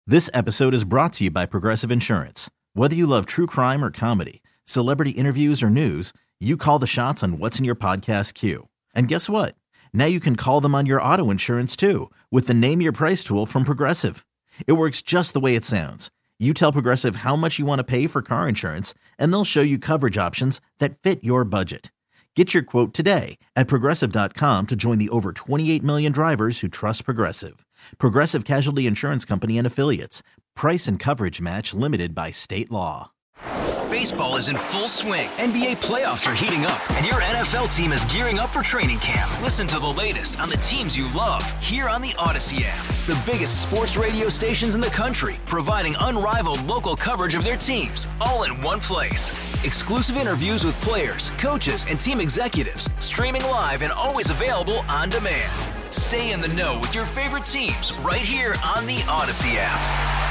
This episode is brought to you by Progressive Insurance. Whether you love true crime or comedy, celebrity interviews or news, you call the shots on what's in your podcast queue. And guess what? Now you can call them on your auto insurance too with the Name Your Price tool from Progressive. It works just the way it sounds. You tell Progressive how much you want to pay for car insurance, and they'll show you coverage options that fit your budget. Get your quote today at Progressive.com to join the over 28 million drivers who trust Progressive. Progressive Casualty Insurance Company and Affiliates. Price and coverage match limited by state law. Baseball is in full swing. NBA playoffs are heating up, and your NFL team is gearing up for training camp. Listen to the latest on the teams you love here on the Odyssey app. The biggest sports radio stations in the country, providing unrivaled local coverage of their teams, all in one place. Exclusive interviews with players, coaches, and team executives, streaming live and always available on demand. Stay in the know with your favorite teams right here on the Odyssey app.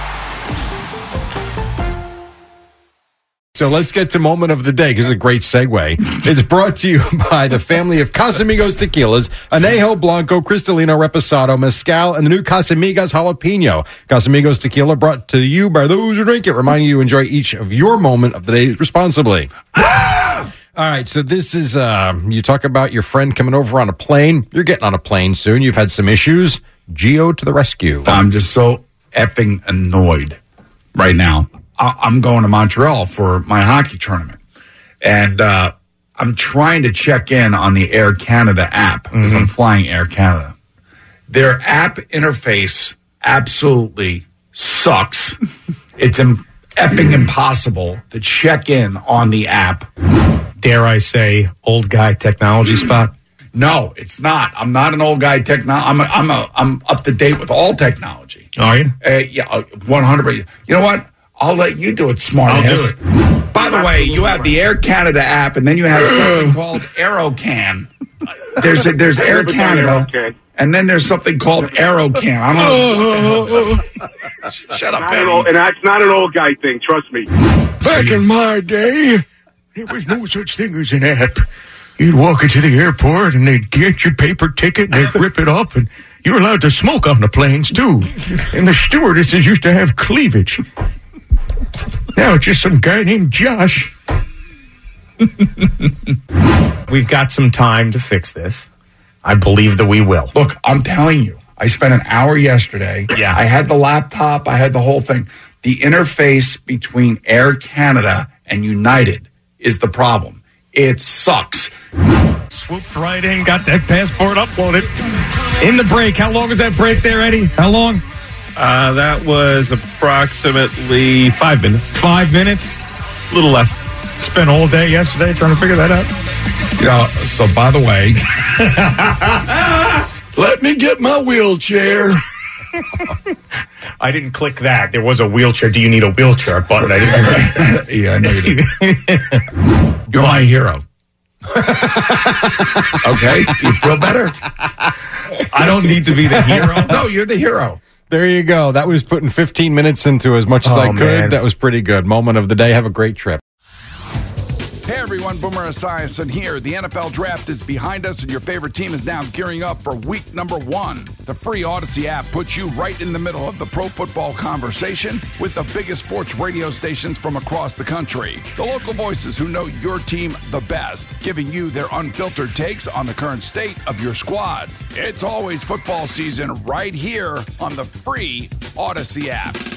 So let's get to Moment of the Day, because it's a great segue. It's brought to you by the family of Casamigos Tequilas, Añejo, Blanco, Cristalino, Reposado, Mezcal, and the new Casamigos Jalapeno. Casamigos Tequila brought to you by those who drink it, reminding you to enjoy each of your moment of the day responsibly. All right, so this is, you talk about your friend coming over on a plane. You're getting on a plane soon. You've had some issues. Gio to the rescue. I'm just so effing annoyed right now. I'm going to Montreal for my hockey tournament, and I'm trying to check in on the Air Canada app because I'm flying Air Canada. Their app interface absolutely sucks. It's effing impossible to check in on the app. Dare I say, old guy technology spot? No, it's not. I'm not an old guy technology. I'm up to date with all technology. Are you? Yeah, 100%. You know what? I'll let you do it, smart I'll ass. do it. By the way, you have the Air Canada app, and then you have something called AeroCan. There's Air Canada, and then there's something called AeroCan. I don't know. Shut up, Eddie. And that's not an old guy thing, trust me. Back in my day, there was no such thing as an app. You'd walk into the airport, and they'd get your paper ticket, and they'd rip it up, and you were allowed to smoke on the planes, too. And the stewardesses used to have cleavage. Now it's just some guy named Josh. We've got some time to fix this. I believe that we will. Look, I'm telling you, I spent an hour yesterday. Yeah. I had the laptop. I had the whole thing. The interface between Air Canada and United is the problem. It sucks. Swooped right in, got that passport uploaded. In the break. How long was that break there, Eddie? How long? That was approximately 5 minutes. 5 minutes? A little less. Spent all day yesterday trying to figure that out. You know, so by the way, let me get my wheelchair. I didn't click that. There was a wheelchair. Do you need a wheelchair button? I didn't. Yeah, I know you did. You're my hero. Okay? Do you feel better? I don't need to be the hero. No, you're the hero. There you go. That was putting 15 minutes into as much as I could. Man. That was pretty good. Moment of the day. Have a great trip. Hey everyone, Boomer Esiason here. The NFL draft is behind us and your favorite team is now gearing up for week number 1. The free Odyssey app puts you right in the middle of the pro football conversation with the biggest sports radio stations from across the country. The local voices who know your team the best, giving you their unfiltered takes on the current state of your squad. It's always football season right here on the free Odyssey app.